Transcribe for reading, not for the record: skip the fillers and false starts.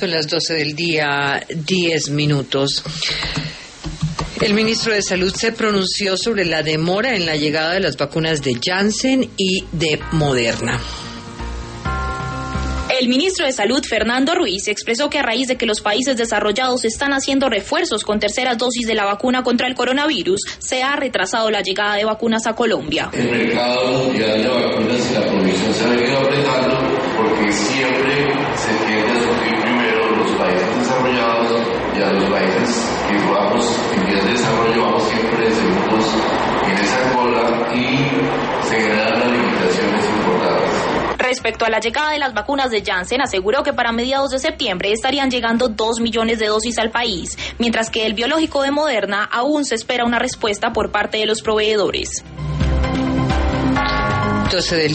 Son las 12 del día, 10 minutos. El ministro de Salud se pronunció sobre la demora en la llegada de las vacunas de Janssen y de Moderna. El ministro de Salud, Fernando Ruiz, expresó que a raíz de que los países desarrollados están haciendo refuerzos con terceras dosis de la vacuna contra el coronavirus, se ha retrasado la llegada de vacunas a Colombia. El mercado mundial de vacunas y la provisión se ha venido apretando porque siempre se tiende a suplir primero los países desarrollados y a los países que vamos en vías de desarrollo vamos siempre segundos en esa cola y se generan las limitaciones importantes. Respecto a la llegada de las vacunas de Janssen, aseguró que para mediados de septiembre estarían llegando 2 millones de dosis al país, mientras que el biológico de Moderna aún se espera una respuesta por parte de los proveedores. 12 del